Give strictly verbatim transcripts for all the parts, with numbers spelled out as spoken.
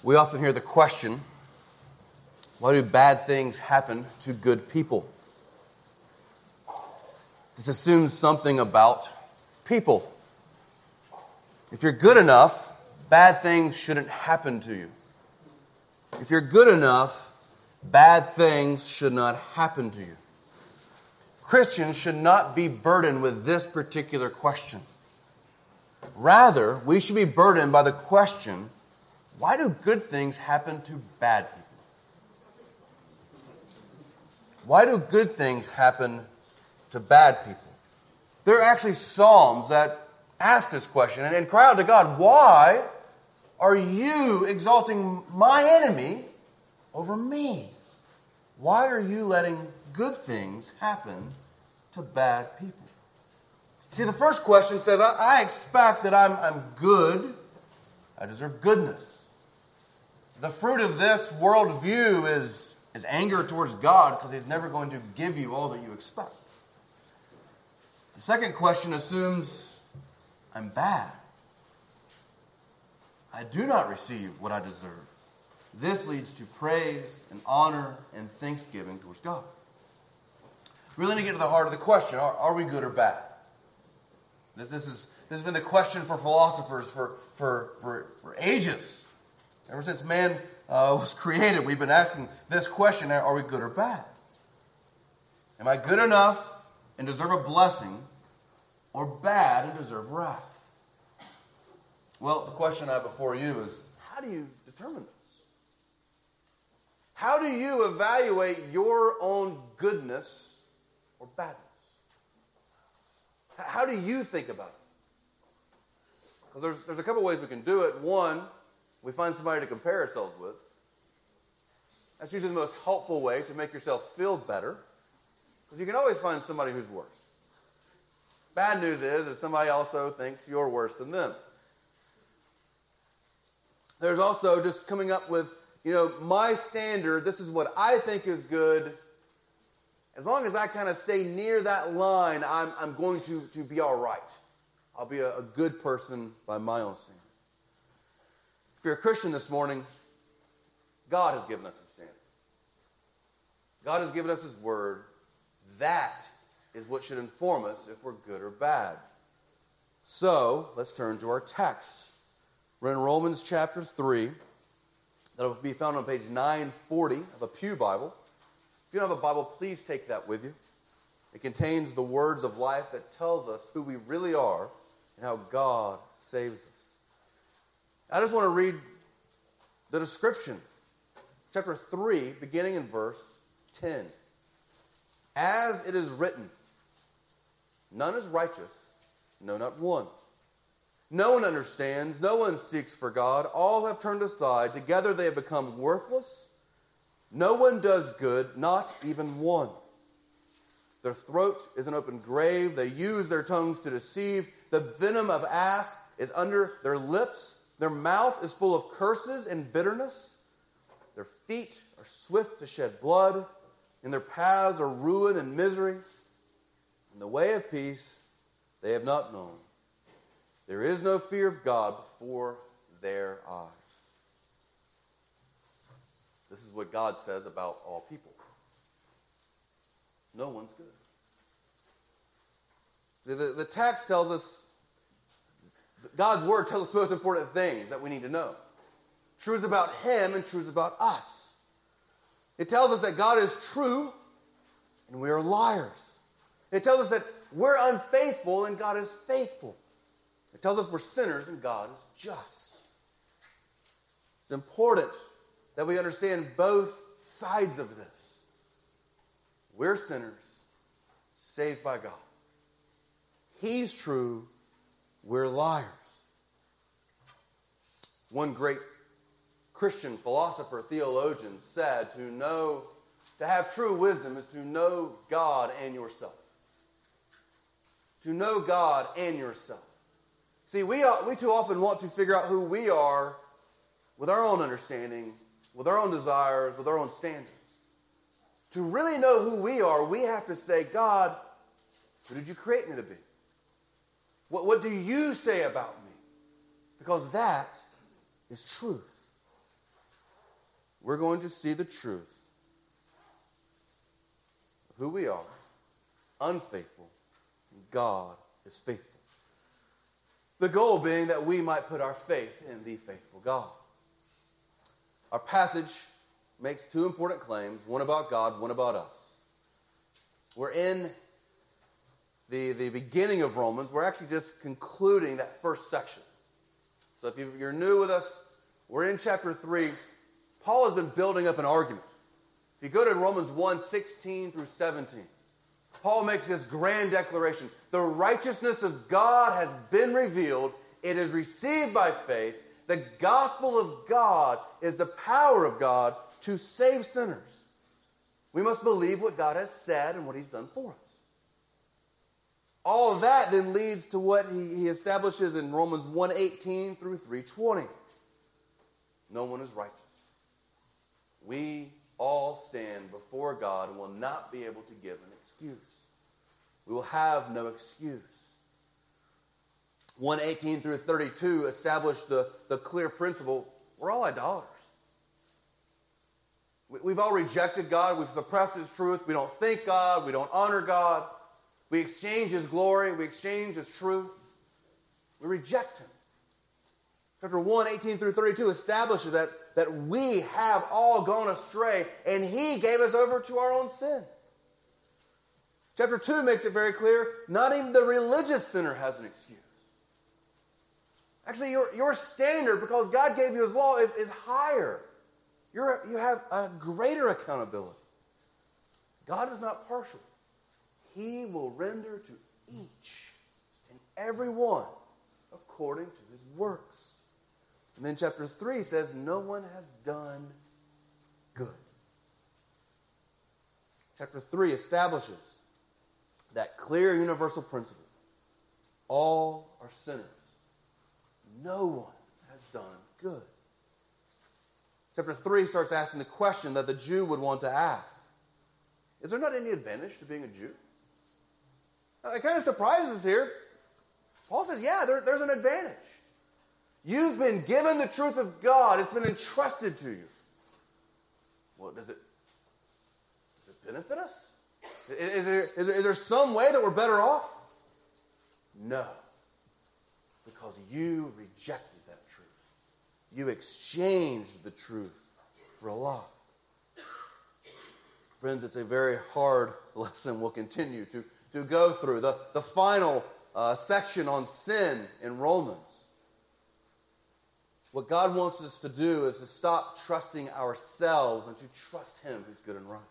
We often hear the question, why do bad things happen to good people? This assumes something about people. If you're good enough, bad things shouldn't happen to you. If you're good enough, bad things should not happen to you. Christians should not be burdened with this particular question. Rather, we should be burdened by the question, why do good things happen to bad people? Why do good things happen to bad people? There are actually Psalms that ask this question and, and cry out to God, why are you exalting my enemy over me? Why are you letting good things happen to bad people? See, the first question says, I, I expect that I'm, I'm good. I deserve goodness. The fruit of this worldview is, is anger towards God because He's never going to give you all that you expect. The second question assumes I'm bad. I do not receive what I deserve. This leads to praise and honor and thanksgiving towards God. We're going to get to the heart of the question. Are, are we good or bad? This, is, this has been the question for philosophers for, for, for, for ages. Ever since man uh, was created, we've been asking this question, are we good or bad? Am I good enough and deserve a blessing, or bad and deserve wrath? Well, the question I have before you is, how do you determine this? How do you evaluate your own goodness or badness? How do you think about it? Because there's, there's a couple ways we can do it. One, we find somebody to compare ourselves with. That's usually the most helpful way to make yourself feel better, because you can always find somebody who's worse. Bad news is that somebody also thinks you're worse than them. There's also just coming up with, you know, my standard, this is what I think is good. As long as I kind of stay near that line, I'm, I'm going to, to be all right. I'll be a, a good person by my own standard. If you're a Christian this morning, God has given us a standard. God has given us His Word. That is what should inform us if we're good or bad. So, let's turn to our text. We're in Romans chapter three. That will be found on page nine forty of a Pew Bible. If you don't have a Bible, please take that with you. It contains the words of life that tells us who we really are and how God saves us. I just want to read the description. Chapter three, beginning in verse ten. As it is written, none is righteous, no, not one. No one understands, no one seeks for God. All have turned aside. Together they have become worthless. No one does good, not even one. Their throat is an open grave. They use their tongues to deceive. The venom of asp is under their lips. Their mouth is full of curses and bitterness. Their feet are swift to shed blood. In their paths are ruin and misery. In the way of peace they have not known. There is no fear of God before their eyes. This is what God says about all people. No one's good. The, the text tells us, God's Word tells us the most important things that we need to know. Truths about Him and truths about us. It tells us that God is true and we are liars. It tells us that we're unfaithful and God is faithful. It tells us we're sinners and God is just. It's important that we understand both sides of this. We're sinners, saved by God. He's true, we're liars. One great Christian philosopher, theologian said to know, to have true wisdom is to know God and yourself. To know God and yourself. See, we, are, we too often want to figure out who we are with our own understanding, with our own desires, with our own standards. To really know who we are, we have to say, God, who did you create me to be? What, what do you say about me? Because that is truth. we're going to see the truth of who we are, unfaithful, and God is faithful. The goal being that we might put our faith in the faithful God. Our passage makes two important claims, one about God, one about us. We're in the, the beginning of Romans. We're actually just concluding that first section. So if you're new with us, we're in chapter three. Paul has been building up an argument. If you go to Romans one, sixteen through seventeen, Paul makes this grand declaration. The righteousness of God has been revealed. It is received by faith. The gospel of God is the power of God to save sinners. We must believe what God has said and what he's done for us. All of that then leads to what he, he establishes in Romans one eighteen through three twenty. No one is righteous. We all stand before God and will not be able to give an excuse. We will have no excuse. one eighteen through thirty-two establish the, the clear principle, we're all idolaters. We, we've all rejected God. We've suppressed his truth. We don't think God. We don't honor God. We exchange his glory. We exchange his truth. We reject him. Chapter one, eighteen through thirty-two establishes that, that we have all gone astray and he gave us over to our own sin. Chapter two makes it very clear, not even the religious sinner has an excuse. Actually, your, your standard, because God gave you his law, is, is higher. You're, you have a greater accountability. God is not partial. He will render to each and every one according to his works. And then chapter three says, no one has done good. Chapter three establishes that clear universal principle. All are sinners. No one has done good. Chapter three starts asking the question that the Jew would want to ask. Is there not any advantage to being a Jew? Now, it kind of surprises us here. Paul says, yeah, there, there's an advantage. You've been given the truth of God. It's been entrusted to you. Well, does it, does it benefit us? Is, is, there, is, there, is there some way that we're better off? No. Because you rejected that truth. You exchanged the truth for a lie. Friends, it's a very hard lesson we'll continue to, to go through. The, the final uh, section on sin in Romans. What God wants us to do is to stop trusting ourselves and to trust him who's good and right.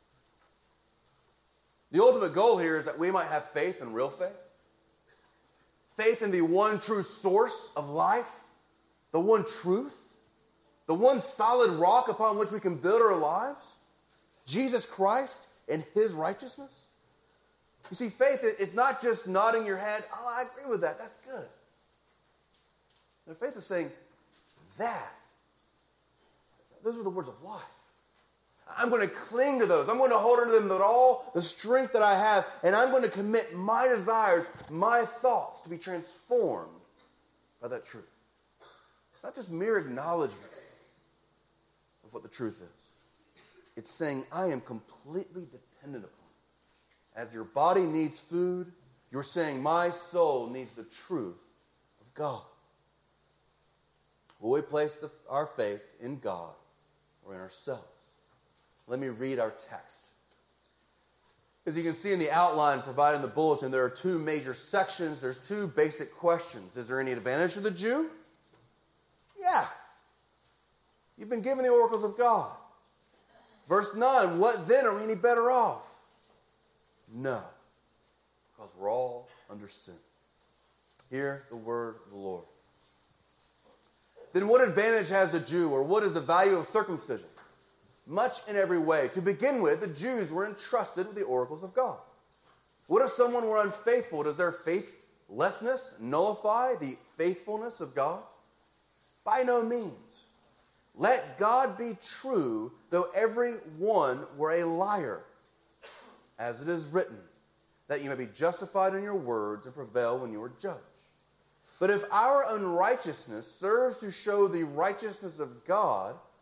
The ultimate goal here is that we might have faith and real faith. Faith in the one true source of life, the one truth, the one solid rock upon which we can build our lives, Jesus Christ and his righteousness. You see, faith is not just nodding your head, oh, I agree with that, that's good. No, faith is saying, that, those are the words of life. I'm going to cling to those. I'm going to hold on to them with all the strength that I have, and I'm going to commit my desires, my thoughts to be transformed by that truth. It's not just mere acknowledgement of what the truth is. It's saying, I am completely dependent upon it. As your body needs food, you're saying, my soul needs the truth of God. Will we place the, our faith in God or in ourselves? Let me read our text. As you can see in the outline provided in the bulletin, there are two major sections. There's two basic questions. Is there any advantage to the Jew? Yeah. You've been given the oracles of God. Verse nine, what then? Are we any better off? No. Because we're all under sin. Hear the word of the Lord. Then what advantage has the Jew, or what is the value of circumcision? Much in every way. To begin with, the Jews were entrusted with the oracles of God. What if someone were unfaithful? Does their faithlessness nullify the faithfulness of God? By no means. Let God be true, though every one were a liar. As it is written, that you may be justified in your words and prevail when you are judged. But if our unrighteousness serves to show the righteousness of God,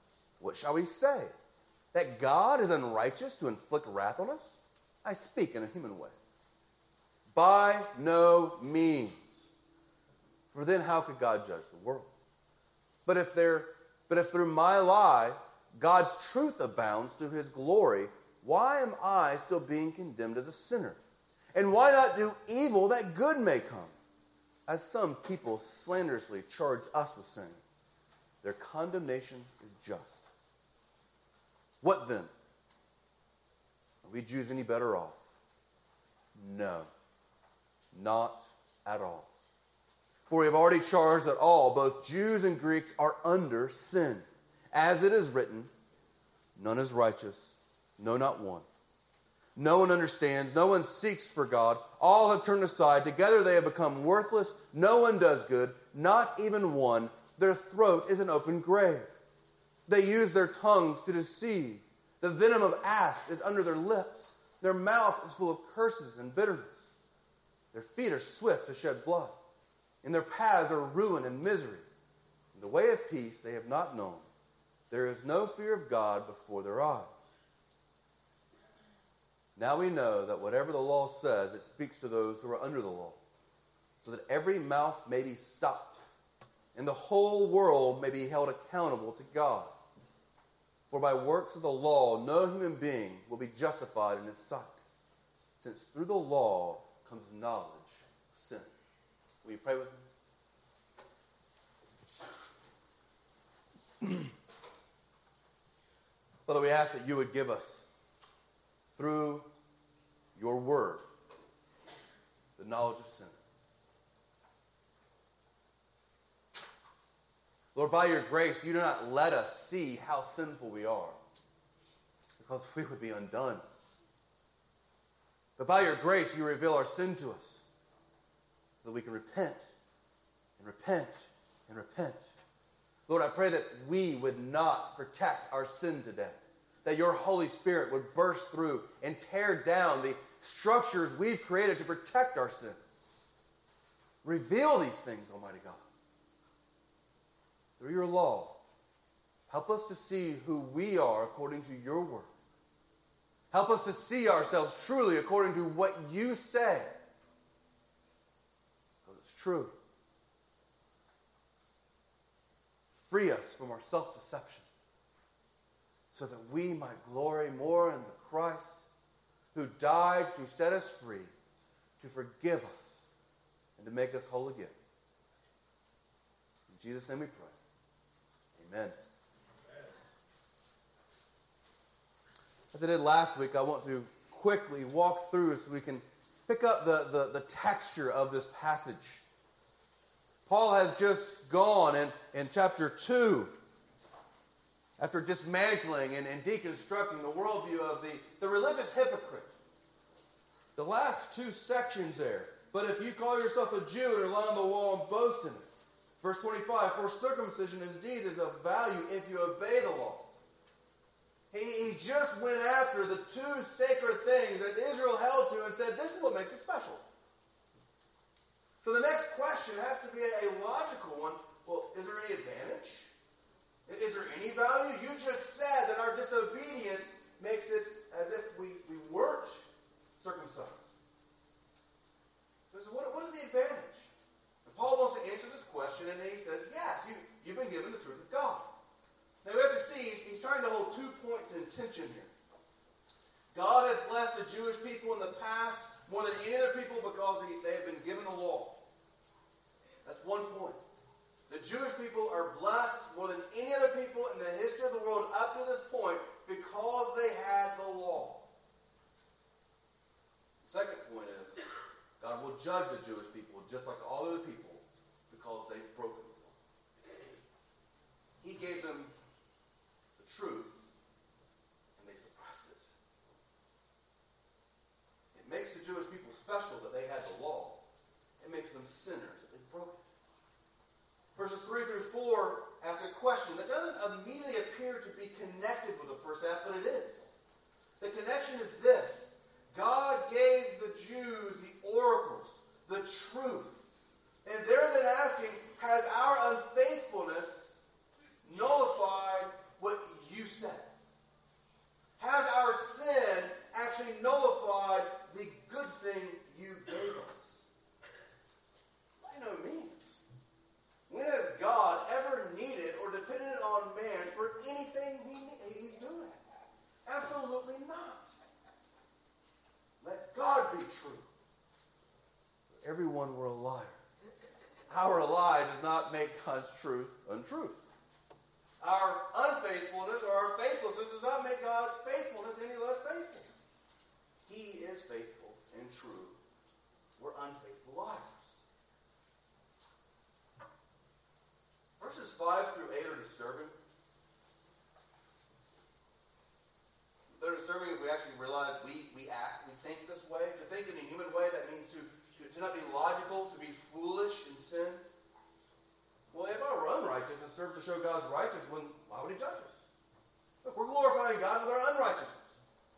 What shall we say? That God is unrighteous to inflict wrath on us? I speak in a human way. By no means. For then how could God judge the world? But if there, but if through my lie God's truth abounds to his glory, why am I still being condemned as a sinner? And why not do evil that good may come? As some people slanderously charge us with saying, their condemnation is just. What then? Are we Jews any better off? No, not at all. For we have already charged that all, both Jews and Greeks, are under sin. As it is written, none is righteous, no, not one. No one understands, no one seeks for God. All have turned aside, together they have become worthless. No one does good, not even one. Their throat is an open grave. They use their tongues to deceive. The venom of asp is under their lips. Their mouth is full of curses and bitterness. Their feet are swift to shed blood. In their paths are ruin and misery. In the way of peace they have not known. There is no fear of God before their eyes. Now we know that whatever the law says, it speaks to those who are under the law, so that every mouth may be stopped, and the whole world may be held accountable to God. For by works of the law, no human being will be justified in his sight, since through the law comes knowledge of sin. Will you pray with me? Father, we ask that you would give us, through your word, the knowledge of sin. Lord, by your grace, you do not let us see how sinful we are, because we would be undone. But by your grace, you reveal our sin to us, so that we can repent, and repent, and repent. Lord, I pray that we would not protect our sin today, that your Holy Spirit would burst through and tear down the structures we've created to protect our sin. Reveal these things, Almighty God. Through your law, help us to see who we are according to your word. Help us to see ourselves truly according to what you say, because it's true. Free us from our self-deception, so that we might glory more in the Christ who died to set us free, to forgive us, and to make us whole again. In Jesus' name we pray. Amen. As I did last week, I want to quickly walk through so we can pick up the, the, the texture of this passage. Paul has just gone in, in chapter two, after dismantling and, and deconstructing the worldview of the, the religious hypocrite. The last two sections there. But if you call yourself a Jew and lie on the wall and boast in it. Verse twenty-five, for circumcision indeed is of value if you obey the law. He, he just went after the two sacred things that Israel held to and said, this is what makes it special. So the next question has to be a, a logical one. Well, is there any advantage? Is there any value? You just said that our disobedience makes it as if we, we weren't circumcised. So what, what is the advantage? And Paul wants to answer this question, and he says, yes, you, you've been given the truth of God. Now we have to see, he's, he's trying to hold two points in tension here. God has blessed the Jewish people in the past more than any other people because he, they have been given the law. That's one point. The Jewish people are blessed more than any other people in the history of the world up to this point because they had the law. The second point is, God will judge the Jewish people just like all other people because they've broken the law. He gave them the truth and they suppressed it. It makes the Jewish people special that they had the law. It makes them sinners that they broke it. Verses three through four ask a question that doesn't immediately appear to be connected with the first half, but it is. The connection is this. God gave the Jews the oracles, the truth. And they're then asking, has our unfaithfulness nullified what you one were a liar. Our lie does not make God's truth untruth. Our unfaithfulness or our faithlessness does not make God's faithfulness any less faithful. He is faithful and true. We're unfaithful liars. Verses five through eight are disturbing. They're disturbing if we actually realize we, we act, we think this way. To think in a human way, that means to, to, to not be logical, to be foolish in sin. Well, if our unrighteousness serves to show God's righteousness, then why would he judge us? Look, we're glorifying God with our unrighteousness.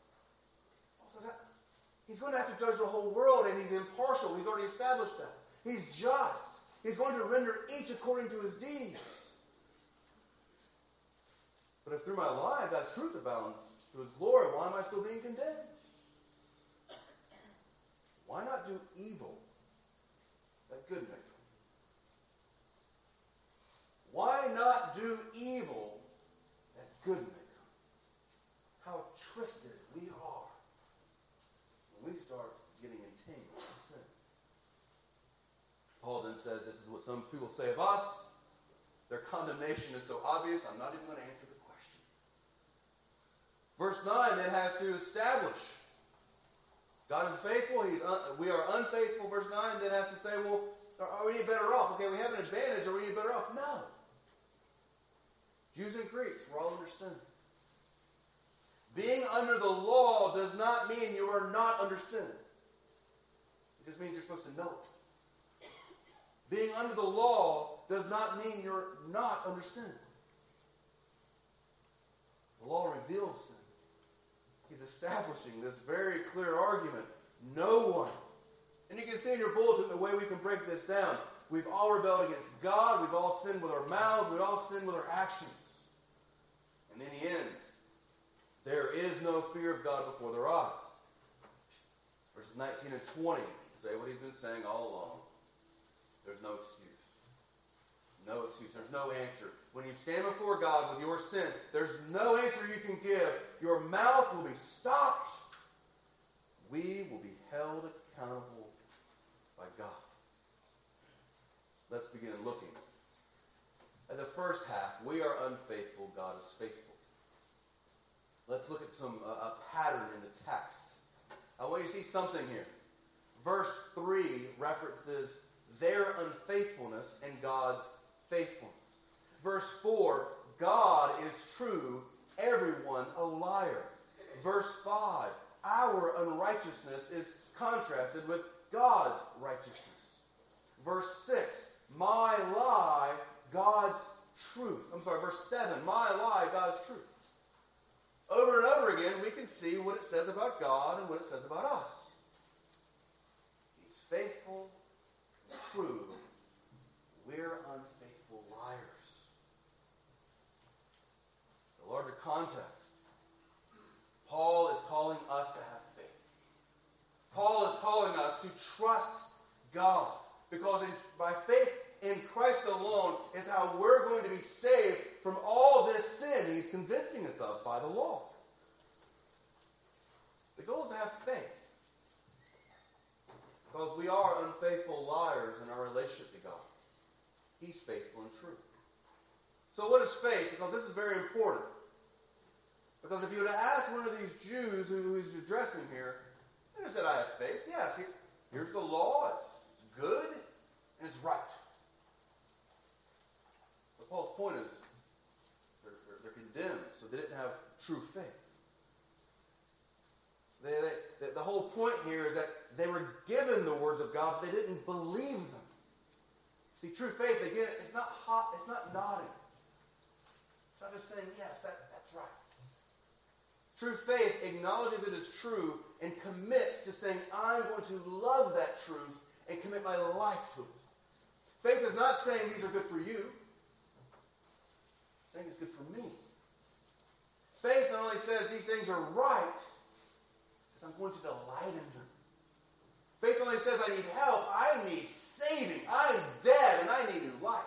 He's going to have to judge the whole world, and he's impartial. He's already established that. He's just. He's going to render each according to his deeds. But if through my lie God's truth abounds to his glory, why am I still being condemned? Why not do evil that good may come? Why not do evil that good may come? How twisted we are when we start getting entangled in sin. Paul then says, this is what some people say of us. Their condemnation is so obvious, I'm not even going to answer the question. Verse nine then has to establish God is faithful, he's un- we are unfaithful. Verse nine then has to say, well, are we any better off? Okay, we have an advantage, are we any better off? No. Jews and Greeks, we're all under sin. Being under the law does not mean you are not under sin. It just means you're supposed to know it. Being under the law does not mean you're not under sin. The law reveals sin. He's establishing this very clear argument. No one. And you can see in your bulletin the way we can break this down. We've all rebelled against God. We've all sinned with our mouths. We've all sinned with our actions. And then he ends. There is no fear of God before their eyes. Verses nineteen and twenty say what he's been saying all along. There's no excuse. No excuse. There's no answer. When you stand before God with your sin, there's no answer you can give. Your mouth will be stopped. We will be held accountable by God. Let's begin looking at the first half. We are unfaithful. God is faithful. Let's look at some uh, a pattern in the text. I want you to see something here. Verse three references their unfaithfulness and God's faithfulness. Verse four, God is true, everyone a liar. Verse five, our unrighteousness is contrasted with God's righteousness. Verse six, my lie, God's truth. I'm sorry, verse seven, my lie, God's truth. Over and over again, we can see what it says about God and what it says about us. He's faithful, true. We're unfaithful liars. The larger context, Paul is calling us to have faith. Paul is calling us to trust God. Because in, by faith in Christ alone is how we're going to be saved from all this sin he's convincing us of by the law. The goal is to have faith. Because we are unfaithful liars in our relationship to God. He's faithful and true. So what is faith? Because this is very important. Because if you were to ask one of these Jews who he's addressing here, they just said, I have faith. Yes, here, here's the law. It's, it's good and it's right. But Paul's point is, they're, they're, they're condemned, so they didn't have true faith. They, they, the whole point here is that they were given the words of God, but they didn't believe them. See, true faith, again, it's not hot, it's not nodding. It's not just saying, yes, that, that's right. True faith acknowledges it is true and commits to saying, I'm going to love that truth and commit my life to it. Faith is not saying these are good for you. It's saying it's good for me. Faith not only says these things are right, it says I'm going to delight in them. Faith only says I need help. I need saving. I'm dead and I need new life.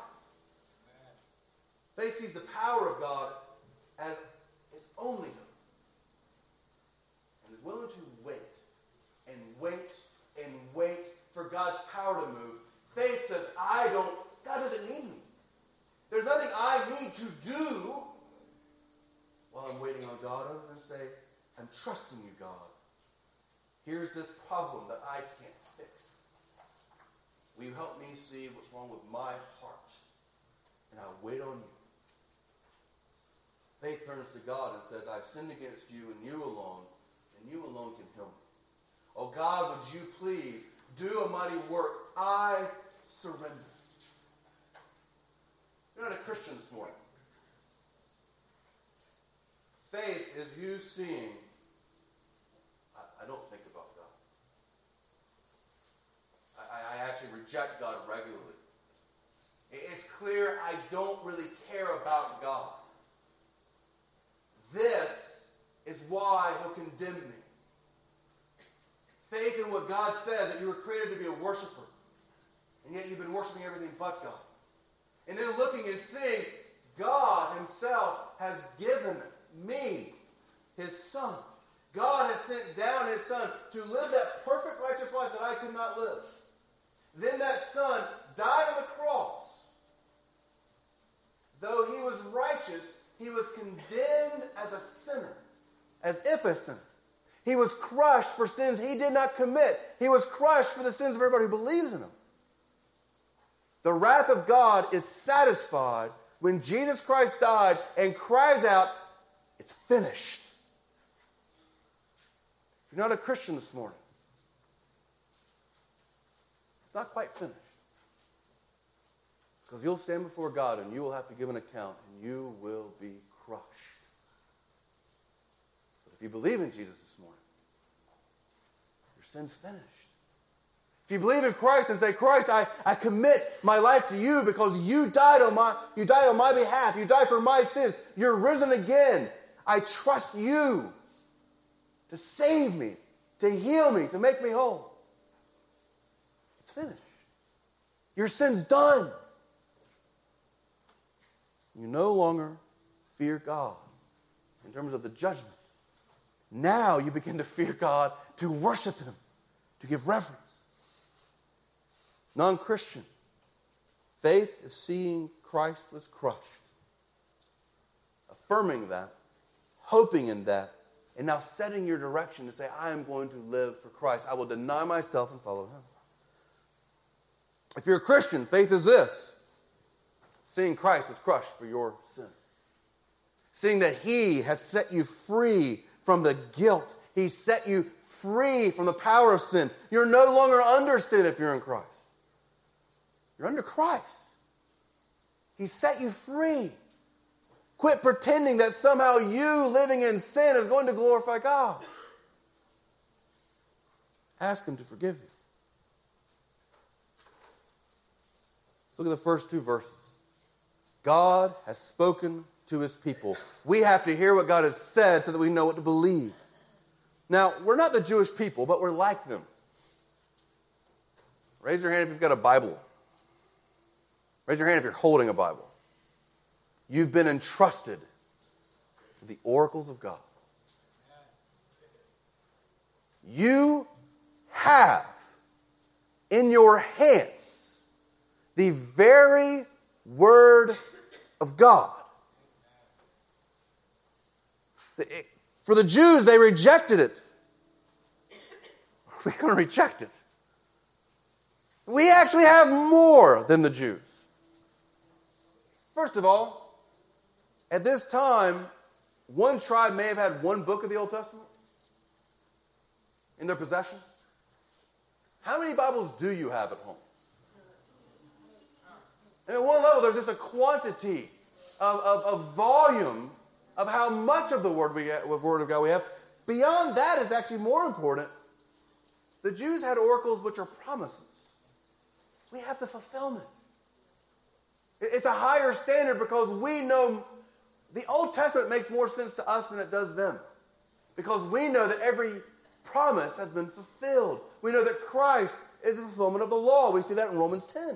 Faith sees the power of God as its only hope. And is willing to wait and wait and wait for God's power to move. Faith says, I don't, God doesn't need me. There's nothing I need to do while I'm waiting on God other than say, I'm trusting you, God. Here's this problem that I can't fix. Will you help me see what's wrong with my heart? And I'll wait on you. Faith turns to God and says, I've sinned against you and you alone, and you alone can heal me. Oh God, would you please do a mighty work? I surrender. You're not a Christian this morning. Faith is you seeing, I, I don't think about God. I, I actually reject God regularly. It's clear I don't really care about God. This is why he'll condemn me. Faith in what God says, that you were created to be a worshiper. And yet you've been worshiping everything but God. And then looking and seeing God himself has given me his son. God has sent down his son to live that perfect righteous life that I could not live. Then that son died on the cross. Though he was righteous, he was condemned as a sinner, as if a sinner. He was crushed for sins he did not commit. He was crushed for the sins of everybody who believes in him. The wrath of God is satisfied when Jesus Christ died and cries out, it's finished. If you're not a Christian this morning, it's not quite finished. Because you'll stand before God and you will have to give an account and you will be crushed. But if you believe in Jesus this morning, your sin's finished. If you believe in Christ and say, Christ, I, I commit my life to you because you died on my you died on my behalf. You died for my sins. You're risen again. I trust you to save me, to heal me, to make me whole. It's finished. Your sin's done. You no longer fear God in terms of the judgment. Now you begin to fear God, to worship him, to give reverence. Non-Christian, faith is seeing Christ was crushed, affirming that, hoping in that, and now setting your direction to say, I am going to live for Christ. I will deny myself and follow him. If you're a Christian, faith is this: seeing Christ was crushed for your sin. Seeing that he has set you free from the guilt. He set you free from the power of sin. You're no longer under sin if you're in Christ. You're under Christ. He set you free. Quit pretending that somehow you living in sin is going to glorify God. Ask him to forgive you. Look at the first two verses. God has spoken to his people. We have to hear what God has said so that we know what to believe. Now, we're not the Jewish people, but we're like them. Raise your hand if you've got a Bible. Raise your hand if you're holding a Bible. You've been entrusted with the oracles of God. You have in your hands the very Word of God. For the Jews, they rejected it. We're going to reject it. We actually have more than the Jews. First of all, at this time, one tribe may have had one book of the Old Testament in their possession. How many Bibles do you have at home? And at one level, there's just a quantity of, of, of volume of how much of the Word we get, of Word of God we have. Beyond that is actually more important. The Jews had oracles which are promises. We have the fulfillment. It's a higher standard because we know the Old Testament makes more sense to us than it does them. Because we know that every promise has been fulfilled. We know that Christ is the fulfillment of the law. We see that in Romans ten.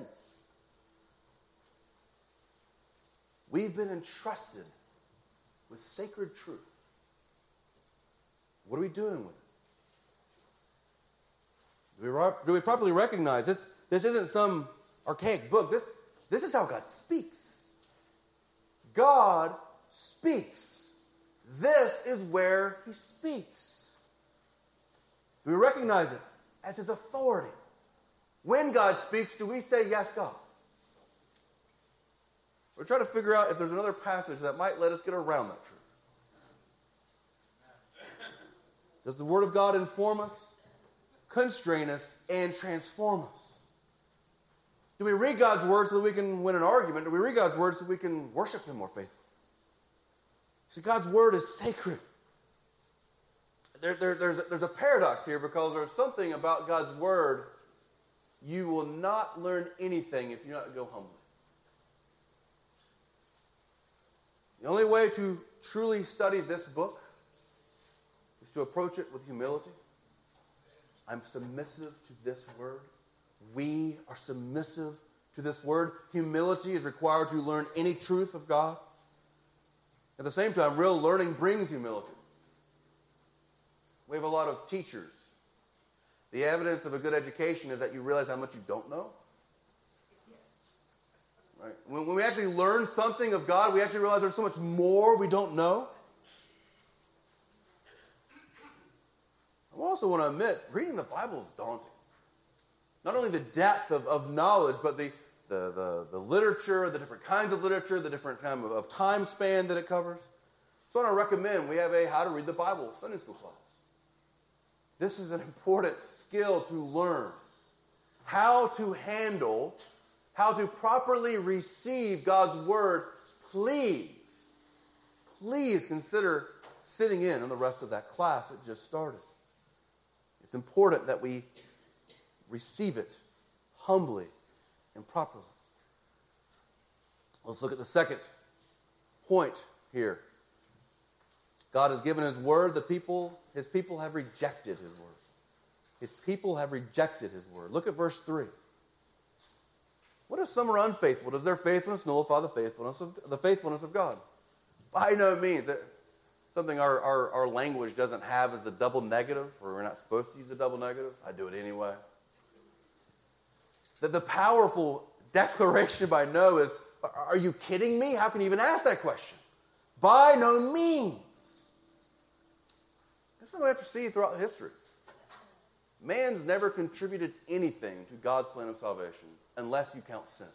We've been entrusted with sacred truth. What are we doing with it? Do we, do we properly recognize this? This isn't some archaic book. This, this is how God speaks. God speaks. This is where he speaks. Do we recognize it as his authority? When God speaks, do we say, yes, God? We're trying to figure out if there's another passage that might let us get around that truth. Does the Word of God inform us, constrain us, and transform us? Do we read God's Word so that we can win an argument? Do we read God's Word so we can worship him more faithfully? See, God's Word is sacred. There, there, there's, there's a paradox here because there's something about God's Word. You will not learn anything if you do not go humbly. The only way to truly study this book is to approach it with humility. I'm submissive to this word. We are submissive to this word. Humility is required to learn any truth of God. At the same time, real learning brings humility. We have a lot of teachers. The evidence of a good education is that you realize how much you don't know. Right? When, when we actually learn something of God, we actually realize there's so much more we don't know. I also want to admit, reading the Bible is daunting. Not only the depth of, of knowledge, but the, the, the, the literature, the different kinds of literature, the different kind of, of time span that it covers. So I want to recommend we have a How to Read the Bible Sunday school class. This is an important skill to learn. How to handle, how to properly receive God's Word. Please, please consider sitting in on the rest of that class that just started. It's important that we receive it humbly and properly. Let's look at the second point here. God has given his word. The people, his people have rejected his word. His people have rejected his word. Look at verse three. What if some are unfaithful? Does their faithfulness nullify the faithfulness of the faithfulness of God? By no means. Something our, our, our language doesn't have is the double negative, or we're not supposed to use the double negative. I do it anyway. That the powerful declaration by no is, are you kidding me? How can you even ask that question? By no means. This is what we have to see throughout history. Man's never contributed anything to God's plan of salvation unless you count sin.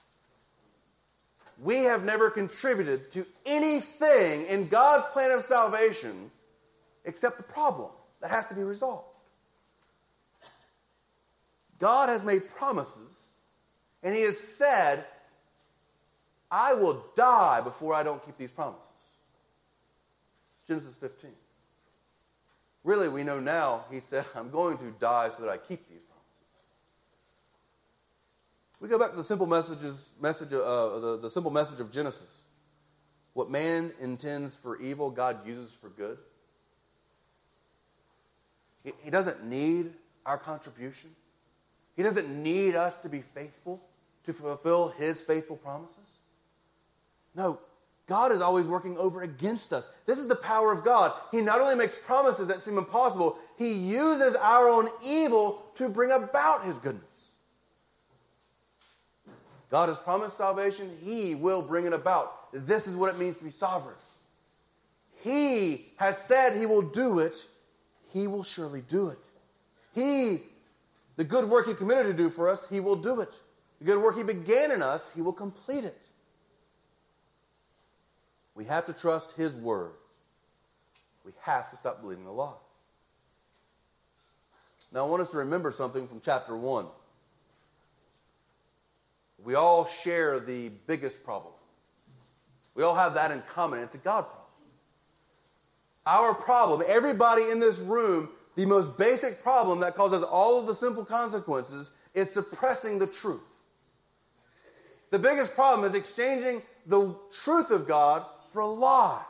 We have never contributed to anything in God's plan of salvation except the problem that has to be resolved. God has made promises, and he has said, I will die before I don't keep these promises. Genesis fifteen. Really, we know now, he said, I'm going to die so that I keep these promises. We go back to the simple messages, message, uh, the, the simple message of Genesis. What man intends for evil, God uses for good. He, he doesn't need our contribution. He doesn't need us to be faithful to fulfill his faithful promises. No, God is always working over against us. This is the power of God. He not only makes promises that seem impossible, he uses our own evil to bring about his goodness. God has promised salvation. He will bring it about. This is what it means to be sovereign. He has said he will do it. He will surely do it. He, the good work he committed to do for us, he will do it. The good work he began in us, he will complete it. We have to trust his word. We have to stop believing the lie. Now I want us to remember something from chapter one. We all share the biggest problem. We all have that in common. It's a God problem. Our problem, everybody in this room, the most basic problem that causes all of the simple consequences is suppressing the truth. The biggest problem is exchanging the truth of God for a lie.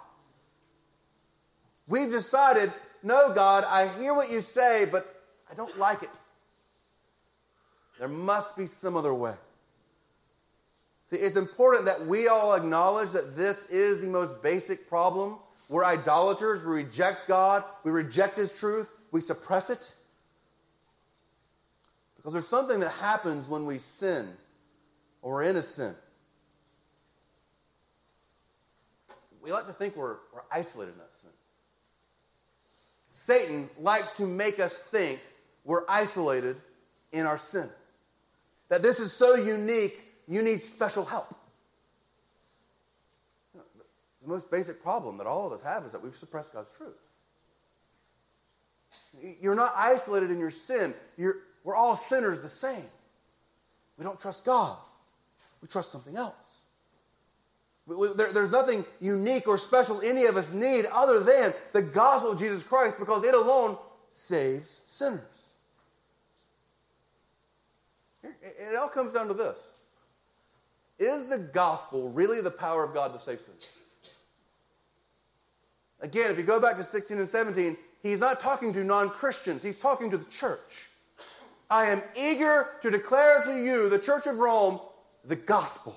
We've decided, no, God, I hear what you say, but I don't like it. There must be some other way. See, it's important that we all acknowledge that this is the most basic problem. We're idolaters. We reject God. We reject his truth. We suppress it. Because there's something that happens when we sin or we're in a sin. We like to think we're, we're isolated in that sin. Satan likes to make us think we're isolated in our sin. That this is so unique, you need special help. You know, the most basic problem that all of us have is that we've suppressed God's truth. You're not isolated in your sin. You're, we're all sinners the same. We don't trust God. We trust something else. We, we, there, there's nothing unique or special any of us need other than the gospel of Jesus Christ, because it alone saves sinners. It, it all comes down to this. Is the gospel really the power of God to save sinners? Again, if you go back to sixteen and seventeen, he's not talking to non-Christians. He's talking to the church. I am eager to declare to you, the Church of Rome, the gospel.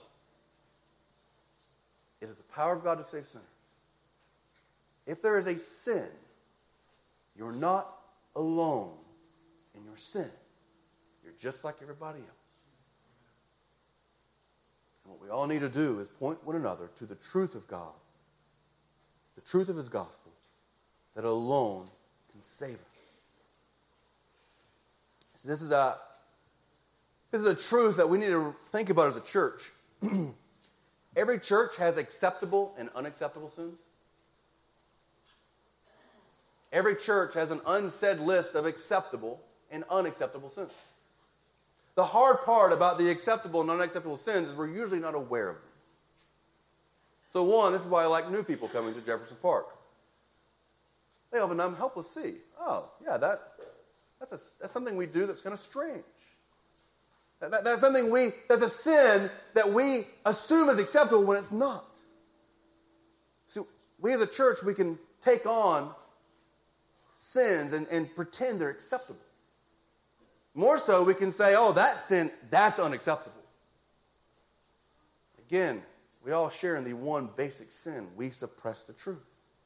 It is the power of God to save sinners. If there is a sin, you're not alone in your sin. You're just like everybody else. And what we all need to do is point one another to the truth of God, the truth of His gospel, that alone can save us. So this is a this is a truth that we need to think about as a church. Every church has acceptable and unacceptable sins. Every church has an unsaid list of acceptable and unacceptable sins. The hard part about the acceptable and unacceptable sins is we're usually not aware of them. So one, this is why I like new people coming to Jefferson Park. They have a numb, helpless see. Oh, yeah, that that's, a, that's something we do that's kind of strange. That, that, that's something we, that's a sin that we assume is acceptable when it's not. So we as a church, we can take on sins and, and pretend they're acceptable. More so, we can say, oh, that sin, that's unacceptable. Again, we all share in the one basic sin. We suppress the truth.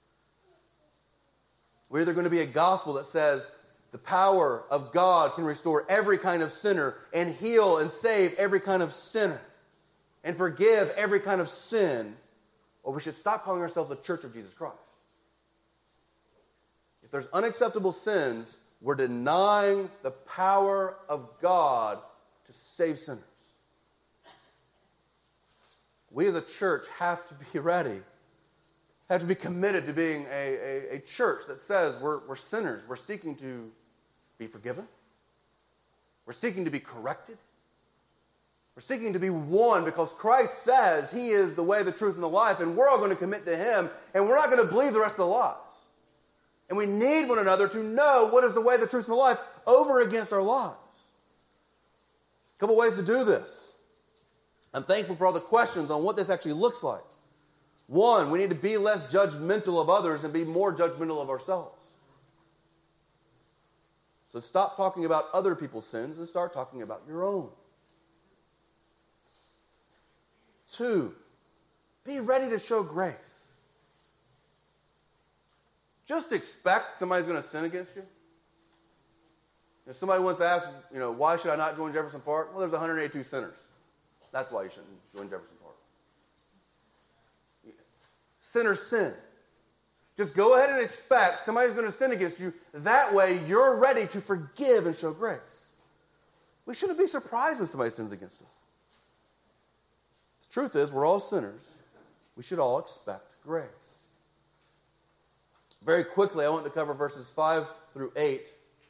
We're either going to be a gospel that says the power of God can restore every kind of sinner and heal and save every kind of sinner and forgive every kind of sin, or we should stop calling ourselves the Church of Jesus Christ. If there's unacceptable sins, we're denying the power of God to save sinners. We as a church have to be ready, have to be committed to being a, a, a church that says we're, we're sinners. We're seeking to be forgiven. We're seeking to be corrected. We're seeking to be one because Christ says He is the way, the truth, and the life, and we're all going to commit to Him, and we're not going to believe the rest of the lies. And we need one another to know what is the way, the truth, and the life over against our lives. A couple ways to do this. I'm thankful for all the questions on what this actually looks like. One, we need to be less judgmental of others and be more judgmental of ourselves. So stop talking about other people's sins and start talking about your own. Two, be ready to show grace. Just expect somebody's going to sin against you. If somebody wants to ask, you know, why should I not join Jefferson Park? Well, there's one hundred eighty-two sinners. That's why you shouldn't join Jefferson Park. Sinners sin. Just go ahead and expect somebody's going to sin against you. That way, you're ready to forgive and show grace. We shouldn't be surprised when somebody sins against us. The truth is, we're all sinners. We should all expect grace. Very quickly, I want to cover verses five through eight.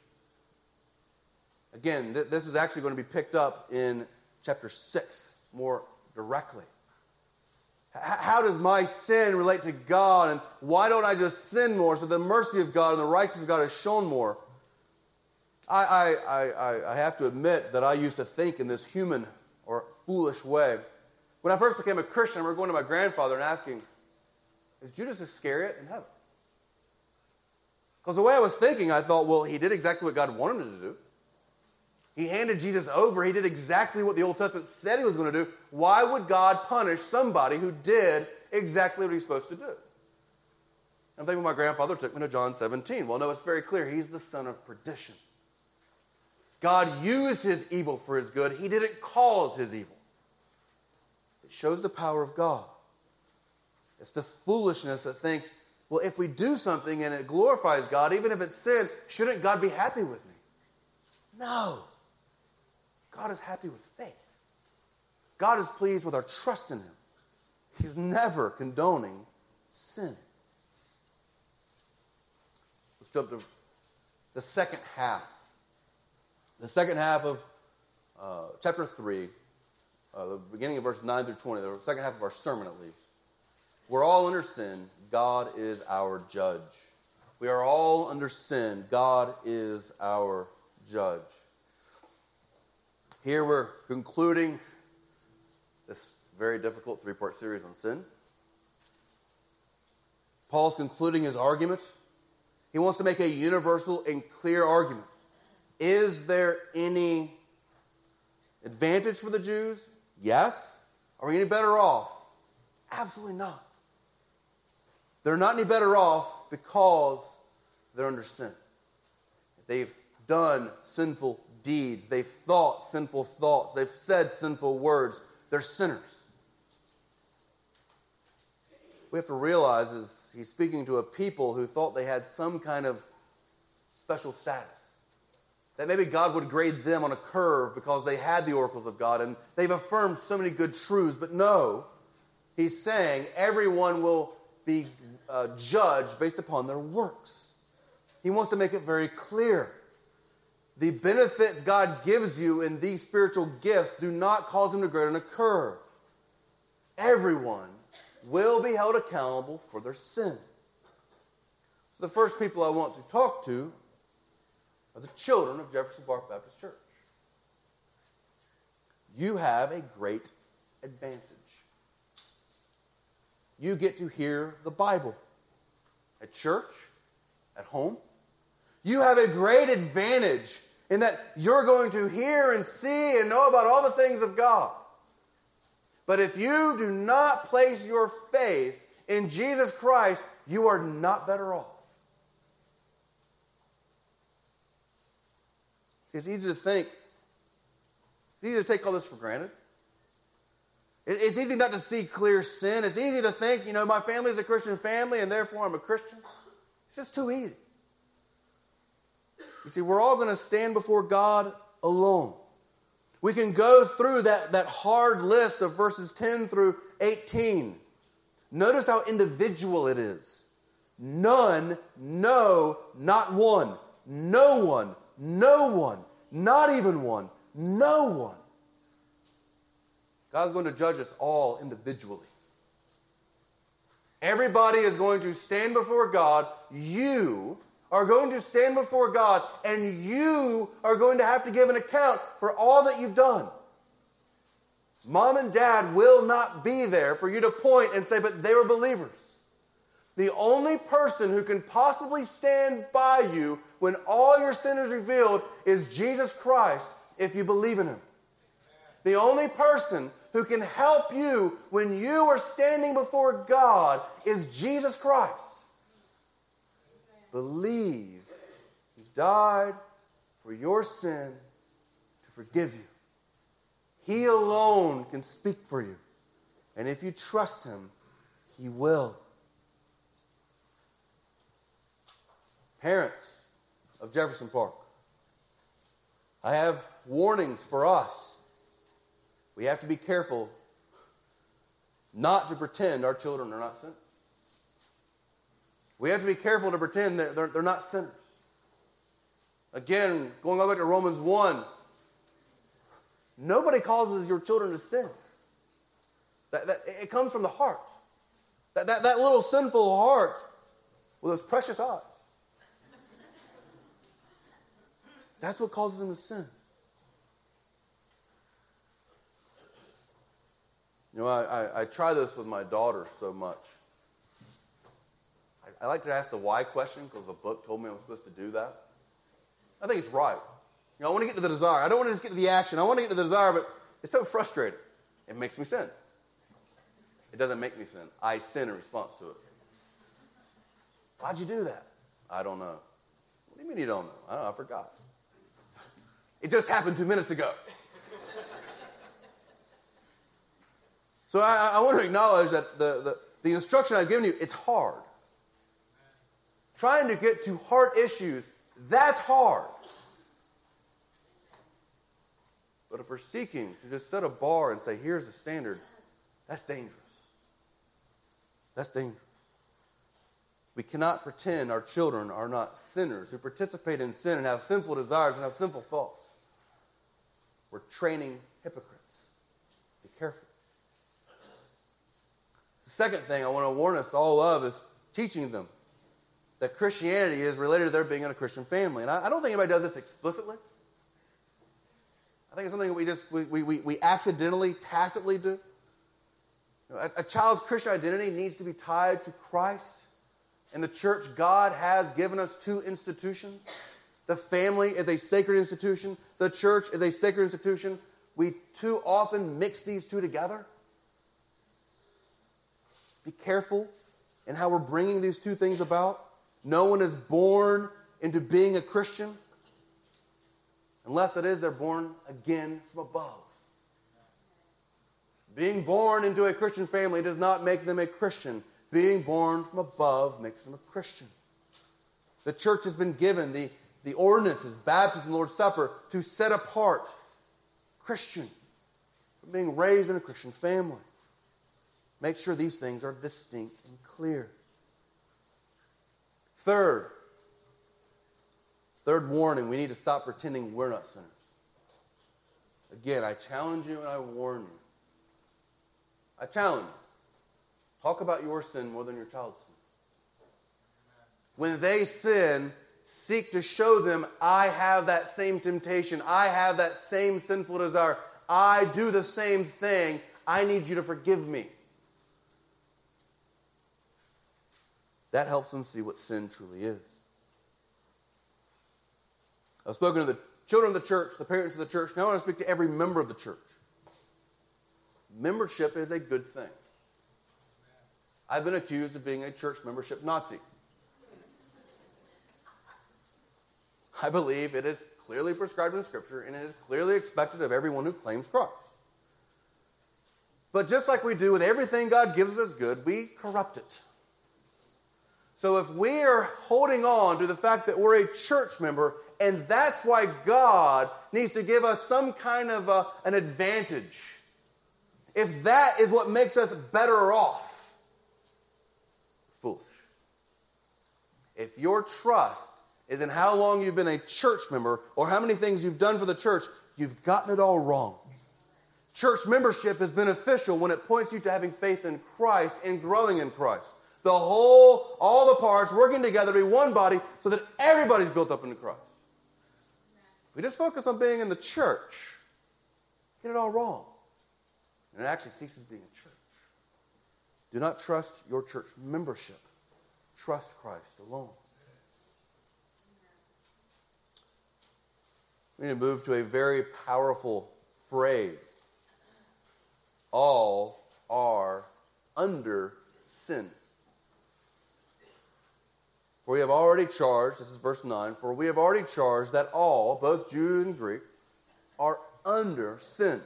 Again, th- this is actually going to be picked up in chapter six more directly. How does my sin relate to God, and why don't I just sin more so the mercy of God and the righteousness of God is shown more? I, I, I, I have to admit that I used to think in this human or foolish way. When I first became a Christian, I remember going to my grandfather and asking, is Judas Iscariot in heaven? Because the way I was thinking, I thought, well, he did exactly what God wanted him to do. He handed Jesus over. He did exactly what the Old Testament said he was going to do. Why would God punish somebody who did exactly what he's supposed to do? I'm thinking my grandfather took me to John seventeen. Well, no, it's very clear. He's the son of perdition. God used his evil for his good. He didn't cause his evil. It shows the power of God. It's the foolishness that thinks, well, if we do something and it glorifies God, even if it's sin, shouldn't God be happy with me? No. God is happy with faith. God is pleased with our trust in him. He's never condoning sin. Let's jump to the second half. The second half of uh, chapter three, uh, the beginning of verse nine through twenty, the second half of our sermon at least. We're all under sin. God is our judge. We are all under sin. God is our judge. Here we're concluding this very difficult three-part series on sin. Paul's concluding his argument. He wants to make a universal and clear argument. Is there any advantage for the Jews? Yes. Are we any better off? Absolutely not. They're not any better off because they're under sin. They've done sinful deeds. They've thought sinful thoughts. They've said sinful words. They're sinners. We have to realize is he's speaking to a people who thought they had some kind of special status. That maybe God would grade them on a curve because they had the oracles of God and they've affirmed so many good truths. But no, he's saying everyone will be uh, judged based upon their works. He wants to make it very clear. The benefits God gives you in these spiritual gifts do not cause him to grade on a curve. Everyone will be held accountable for their sin. The first people I want to talk to are the children of Jefferson Park Baptist Church. You have a great advantage. You get to hear the Bible at church, at home. You have a great advantage in that you're going to hear and see and know about all the things of God. But if you do not place your faith in Jesus Christ, you are not better off. See, it's easy to think, it's easy to take all this for granted. It's easy not to see clear sin. It's easy to think, you know, my family is a Christian family and therefore I'm a Christian. It's just too easy. You see, we're all going to stand before God alone. We can go through that, that hard list of verses ten through eighteen. Notice how individual it is. None, no, not one. No one, no one, not even one, no one. God's going to judge us all individually. Everybody is going to stand before God. You are going to stand before God, and you are going to have to give an account for all that you've done. Mom and Dad will not be there for you to point and say, but they were believers. The only person who can possibly stand by you when all your sin is revealed is Jesus Christ, if you believe in him. The only person who can help you when you are standing before God is Jesus Christ. Believe he died for your sin to forgive you. He alone can speak for you. And if you trust him, he will. Parents of Jefferson Park, I have warnings for us. We have to be careful not to pretend our children are not sinners. We have to be careful to pretend they're, they're, they're not sinners. Again, going all the way to Romans one, nobody causes your children to sin. That, that, it comes from the heart. That, that, that little sinful heart with those precious eyes. That's what causes them to sin. You know, I, I, I try this with my daughter so much. I, I like to ask the why question because the book told me I was supposed to do that. I think it's right. You know, I want to get to the desire. I don't want to just get to the action. I want to get to the desire, but it's so frustrating. It makes me sin. It doesn't make me sin. I sin in response to it. Why'd you do that? I don't know. What do you mean you don't know? I don't know. I forgot. It just happened two minutes ago. So I, I want to acknowledge that the, the, the instruction I've given you, it's hard. Trying to get to heart issues, that's hard. But if we're seeking to just set a bar and say, here's the standard, that's dangerous. That's dangerous. We cannot pretend our children are not sinners who participate in sin and have sinful desires and have sinful thoughts. We're training hypocrites. Be careful. The second thing I want to warn us all of is teaching them that Christianity is related to their being in a Christian family. And I, I don't think anybody does this explicitly. I think it's something that we just we we we accidentally, tacitly do. You know, a, a child's Christian identity needs to be tied to Christ. In the church, God has given us two institutions. The family is a sacred institution. The church is a sacred institution. We too often mix these two together. Be careful in how we're bringing these two things about. No one is born into being a Christian unless it is they're born again from above. Being born into a Christian family does not make them a Christian. Being born from above makes them a Christian. The church has been given the, the ordinances, baptism, Lord's Supper, to set apart Christian from being raised in a Christian family. Make sure these things are distinct and clear. Third, third warning, we need to stop pretending we're not sinners. Again, I challenge you and I warn you. I challenge you. Talk about your sin more than your child's sin. When they sin, seek to show them, I have that same temptation. I have that same sinful desire. I do the same thing. I need you to forgive me. That helps them see what sin truly is. I've spoken to the children of the church, the parents of the church. Now I want to speak to every member of the church. Membership is a good thing. I've been accused of being a church membership Nazi. I believe it is clearly prescribed in Scripture and it is clearly expected of everyone who claims Christ. But just like we do with everything God gives us good, we corrupt it. So if we are holding on to the fact that we're a church member and that's why God needs to give us some kind of a, an advantage, if that is what makes us better off, foolish. If your trust is in how long you've been a church member or how many things you've done for the church, you've gotten it all wrong. Church membership is beneficial when it points you to having faith in Christ and growing in Christ. The whole, all the parts working together to be one body so that everybody's built up into Christ. If we just focus on being in the church, get it all wrong. And it actually ceases being a church. Do not trust your church membership. Trust Christ alone. We need to move to a very powerful phrase. All are under sin. For we have already charged, this is verse nine, for we have already charged that all, both Jew and Greek, are under sin.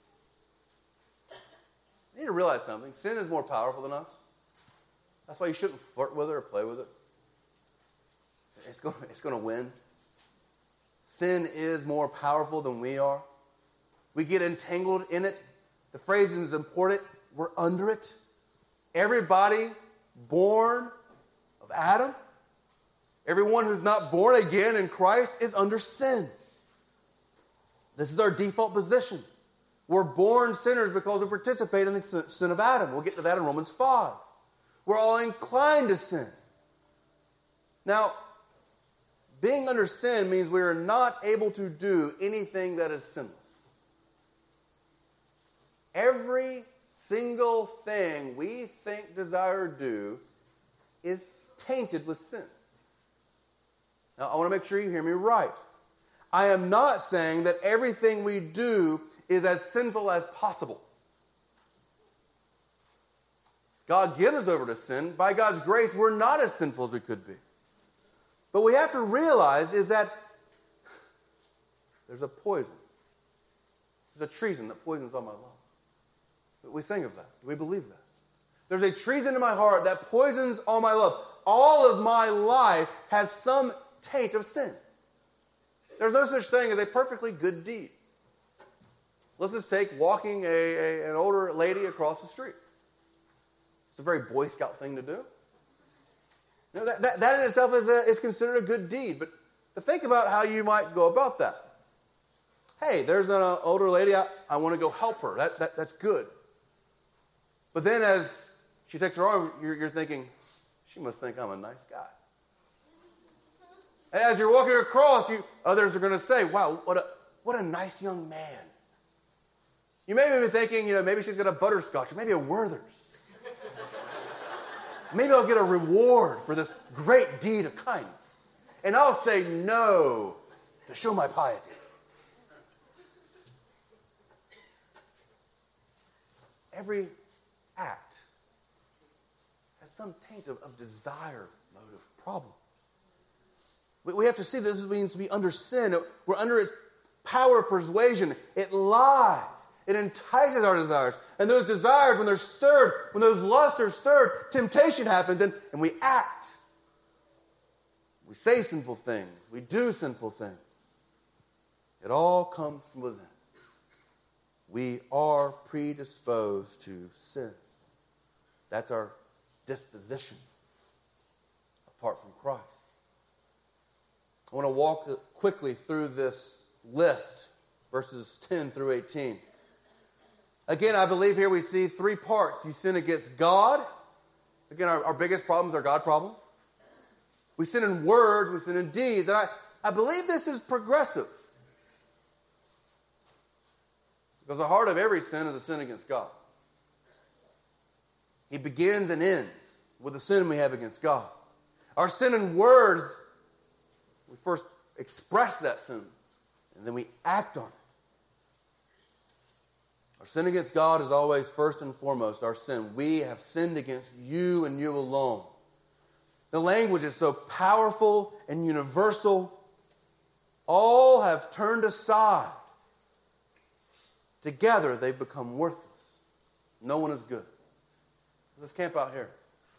You need to realize something. Sin is more powerful than us. That's why you shouldn't flirt with it or play with it. It's going, it's going to win. Sin is more powerful than we are. We get entangled in it. The phrase is important. We're under it. Everybody born of Adam, everyone who's not born again in Christ is under sin. This is our default position. We're born sinners because we participate in the sin of Adam. We'll get to that in Romans five. We're all inclined to sin. Now, being under sin means we are not able to do anything that is sinless. Every single thing we think, desire, or do is tainted with sin. Now, I want to make sure you hear me right. I am not saying that everything we do is as sinful as possible. God gives us over to sin. By God's grace, we're not as sinful as we could be. But we have to realize is that There's a poison. There's a treason that poisons all my love. We sing of that. Do we believe that? There's a treason in my heart that poisons all my love. All of my life has some taint of sin. There's no such thing as a perfectly good deed. Let's just take walking a, a, an older lady across the street. It's a very Boy Scout thing to do. You know, that, that, that in itself is, a, is considered a good deed. But, but think about how you might go about that. Hey, there's an uh, older lady. I, I want to go help her. That, that, that's good. But then as she takes her arm, you're, you're thinking, she must think I'm a nice guy. And as you're walking across, you, others are going to say, wow, what a, what a nice young man. You may be thinking, you know, maybe she's got a butterscotch, or maybe a Werther's. Maybe I'll get a reward for this great deed of kindness. And I'll say no to show my piety. Every act has some taint of, of desire, motive, problem. We, we have to see this means to be under sin. We're under its power of persuasion. It lies. It entices our desires. And those desires, when they're stirred, when those lusts are stirred, temptation happens and, and we act. We say sinful things. We do sinful things. It all comes from within. We are predisposed to sin. That's our disposition apart from Christ. I want to walk quickly through this list, verses ten through eighteen. Again, I believe here we see three parts. You sin against God. Again, our, our biggest problem is our God problem. We sin in words, we sin in deeds. And I, I believe this is progressive. Because the heart of every sin is a sin against God. He begins and ends with the sin we have against God. Our sin in words, we first express that sin, and then we act on it. Our sin against God is always first and foremost our sin. We have sinned against you and you alone. The language is so powerful and universal. All have turned aside. Together they've become worthless. No one is good. Let's camp out here.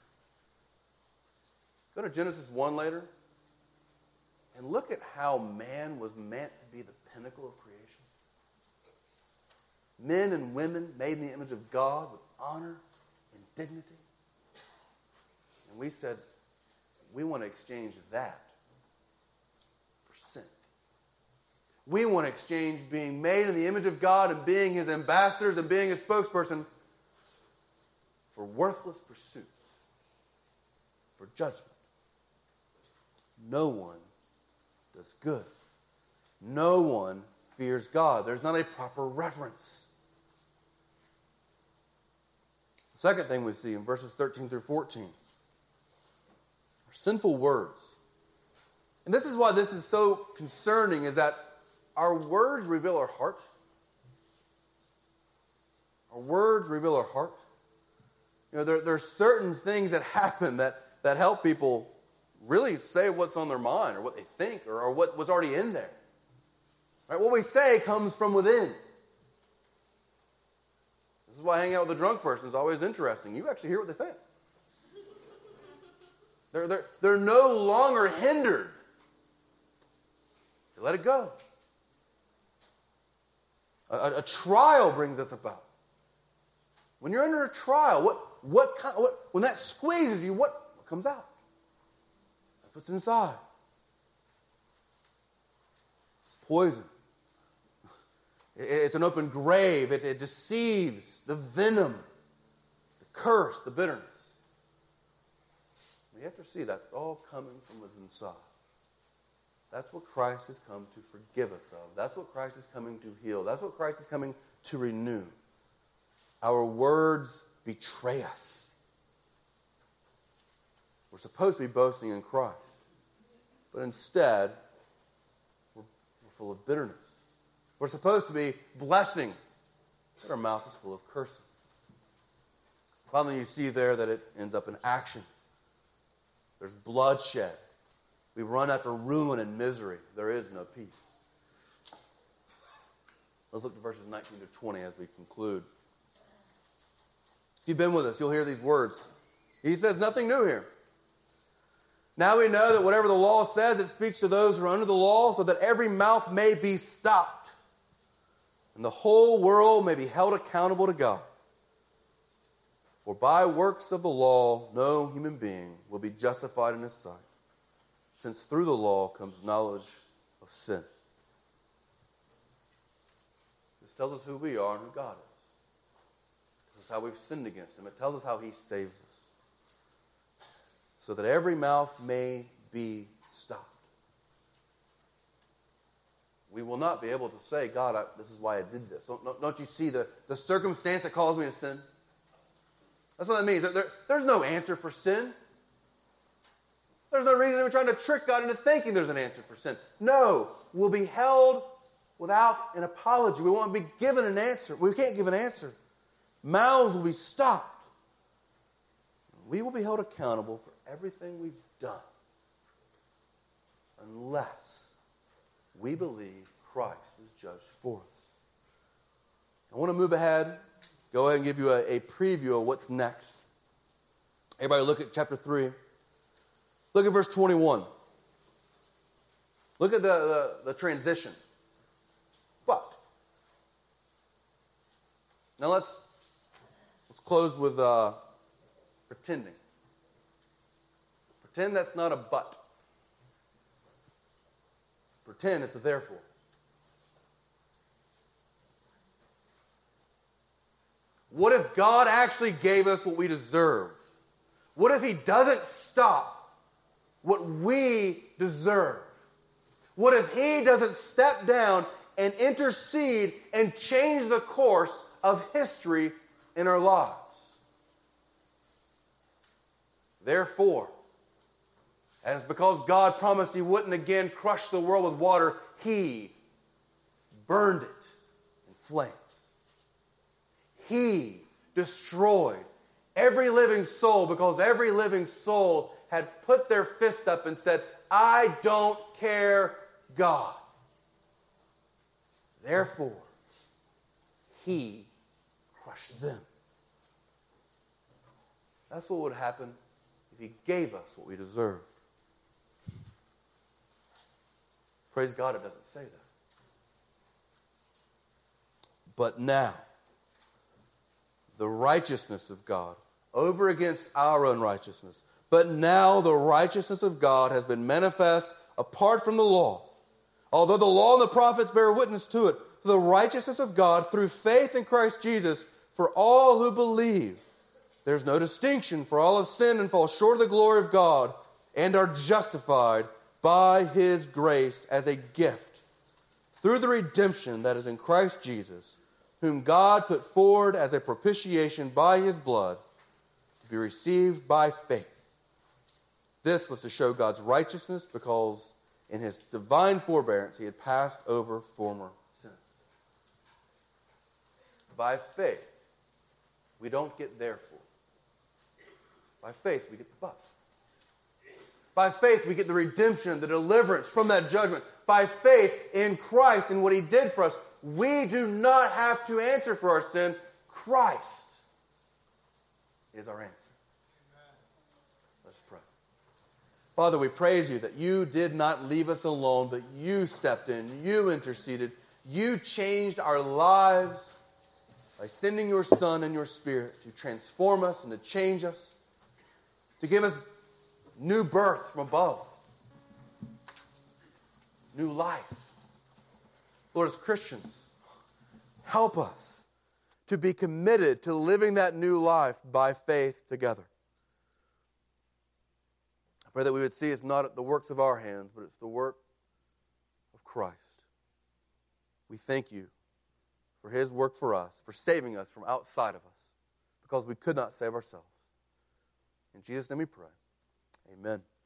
Go to Genesis one later and look at how man was meant to be the pinnacle of creation. Men and women made in the image of God with honor and dignity. And we said, we want to exchange that for sin. We want to exchange being made in the image of God and being His ambassadors and being His spokesperson for worthless pursuits, for judgment. No one does good. No one fears God. There's not a proper reverence. The second thing we see in verses thirteen through fourteen are sinful words. And this is why this is so concerning, is that our words reveal our heart. Our words reveal our heart. You know, there, there are certain things that happen that, that help people really say what's on their mind or what they think or, or what, what's already in there. Right? What we say comes from within. This is why hanging out with a drunk person is always interesting. You actually hear what they think. They're, they're, they're no longer hindered. They let it go. A, a trial brings this about. When you're under a trial, what, what, kind, what when that squeezes you, what, what comes out? That's what's inside. It's poison. It, it's an open grave. It, it deceives. The venom, the curse, the bitterness. You have to see that's all coming from within inside. That's what Christ has come to forgive us of. That's what Christ is coming to heal. That's what Christ is coming to renew. Our words betray us. We're supposed to be boasting in Christ. But instead, we're, we're full of bitterness. We're supposed to be blessing, but our mouth is full of cursing. Finally, you see there that it ends up in action. There's bloodshed. We run after ruin and misery. There is no peace. Let's look to verses nineteen to twenty as we conclude. If you've been with us, you'll hear these words. He says nothing new here. Now we know that whatever the law says, it speaks to those who are under the law, so that every mouth may be stopped, and the whole world may be held accountable to God. For by works of the law, no human being will be justified in his sight, since through the law comes knowledge of sin. This tells us who we are and who God is. This is how we've sinned against him. It tells us how he saves us, so that every mouth may be stopped. We will not be able to say, God, I, this is why I did this. Don't, don't you see the, the circumstance that caused me to sin? That's what that means. There, there's no answer for sin. There's no reason we're trying to trick God into thinking there's an answer for sin. No, we'll be held without an apology. We won't be given an answer. We can't give an answer. Mouths will be stopped. We will be held accountable for everything we've done, unless we believe Christ is judged for us. I want to move ahead, go ahead and give you a, a preview of what's next. Everybody look at chapter three. Look at verse twenty-one. Look at the, the, the transition. But, now let's, let's close with uh, pretending. Pretend that's not a but. Pretend it's a therefore. What if God actually gave us what we deserve? What if he doesn't stop what we deserve? What if he doesn't step down and intercede and change the course of history in our lives? Therefore, as because God promised he wouldn't again crush the world with water, he burned it in flames. He destroyed every living soul because every living soul had put their fist up and said, I don't care, God. Therefore, he crushed them. That's what would happen if he gave us what we deserve. Praise God, it doesn't say that. But now, the righteousness of God over against our unrighteousness. But now the righteousness of God has been manifest apart from the law. Although the law and the prophets bear witness to it, the righteousness of God through faith in Christ Jesus for all who believe. There's no distinction, for all have sinned and fall short of the glory of God and are justified by his grace as a gift through the redemption that is in Christ Jesus, whom God put forward as a propitiation by his blood to be received by faith. This was to show God's righteousness because in his divine forbearance he had passed over former sin. By faith, we don't get therefore. By faith, we get the but. By faith, we get the redemption, the deliverance from that judgment. By faith in Christ and what he did for us, we do not have to answer for our sin. Christ is our answer. Amen. Let's pray. Father, we praise you that you did not leave us alone, but you stepped in, you interceded, you changed our lives by sending your Son and your Spirit to transform us and to change us, to give us new birth from above, new life. Lord, as Christians, help us to be committed to living that new life by faith together. I pray that we would see it's not the works of our hands, but it's the work of Christ. We thank you for his work for us, for saving us from outside of us, because we could not save ourselves. In Jesus' name we pray. Amen.